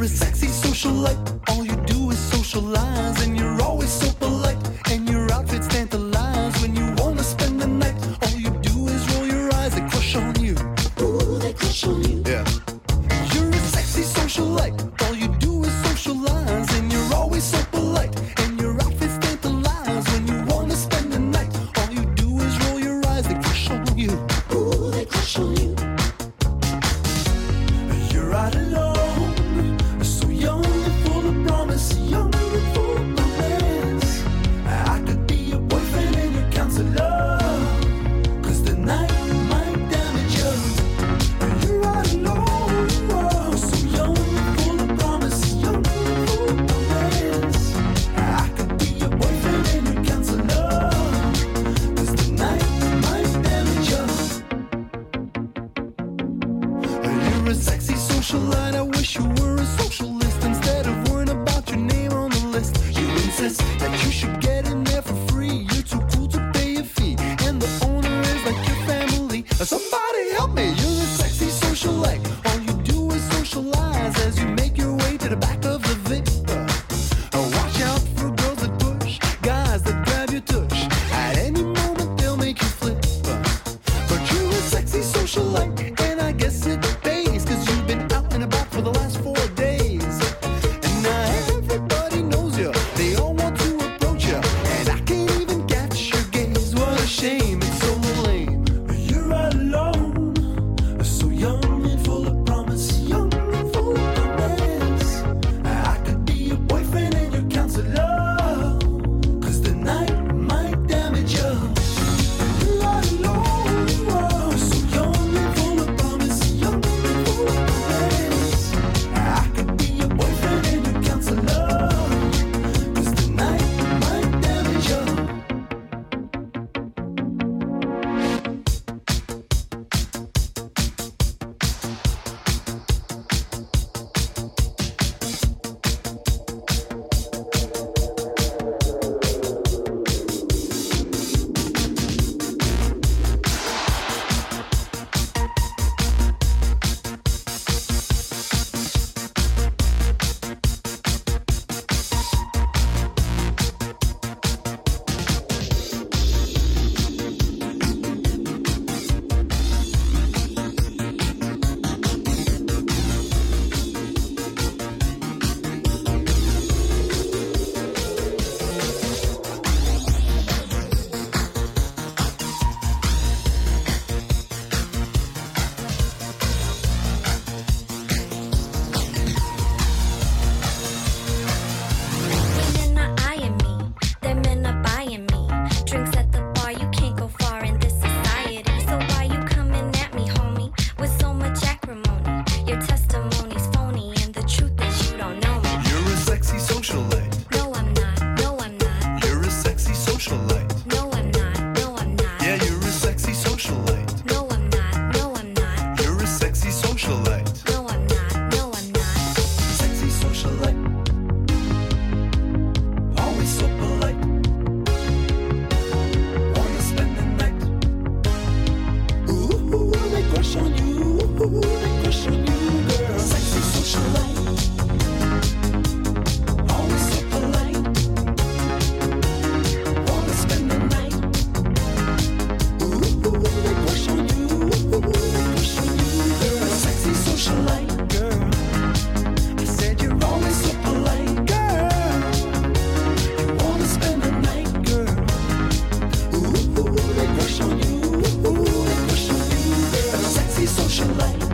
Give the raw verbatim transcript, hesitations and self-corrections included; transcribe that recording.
You're a sexy socialite. All you do is socialize, and you're always so polite. And your outfits tantalize when you wanna spend the night. All you do is roll your eyes, they crush on you. Ooh, they crush on you. Yeah. You're a sexy socialite. All you do is socialize, and you're always so polite. And your outfits tantalize when you wanna spend the night. All you do is roll your eyes, they crush on you. Ooh, they crush on you. You're out alone, so young and full of promise, young and full of romance. I could be your boyfriend and your counselor, 'cause the night might damage you. You're out alone, so young and full of promise, young and full of romance. I could be your boyfriend and your counselor, 'cause the night might damage you. You're a sexy socialite. I wish you were a socialist instead of worrying about your name on the list. You insist that you should get in there for free. You're too cool to pay a fee, and the owner is like your family. Somebody help me! You're a sexy socialite. All you do is socialize as you make your way to the back of the Victor. Uh, Watch out for girls that push, guys that grab your tush. At any moment they'll make you flip. Uh, But you're a sexy socialite, and I guess it pays, 'cause you've been out and about for the last four days. And now everybody knows you, they all want to approach you, and I can't even catch your gaze. What a shame, it's so lame. You're alone, so young and full of promise, young and full of romance. I could be your boyfriend and your counselor, 'cause the night might damage you. You're alone, so young and full of promise, young and full of romance. I could be your boyfriend and your counselor, 'cause the night might damage you. Women are eyeing me, them men are buying me. Drinks at the bar, you can't go far in this society. So why you coming at me, homie, with so much acrimony? Your testimony's phony, and the truth is you don't know me. You're a sexy socialite. No, I'm not. No, I'm not. You're a sexy socialite. No, I'm not. No, I'm not. Yeah, you're a sexy socialite. No, I'm not. No, I'm not. You're a sexy socialite. No, I'm not. No, I'm not. Sexy socialite. Always so polite. Wanna spend the night. Ooh, they crush on you. Ooh, they crush on you, girl. Sexy socialite. Always so polite. Wanna spend the night. Ooh, they crush on you. Ooh, they crush on you, girl. Sexy socialite, girl. I said you're always so polite, girl. You wanna spend the night, girl. Ooh, they crush on you. Ooh, they crush on you, girl. Sexy socialite.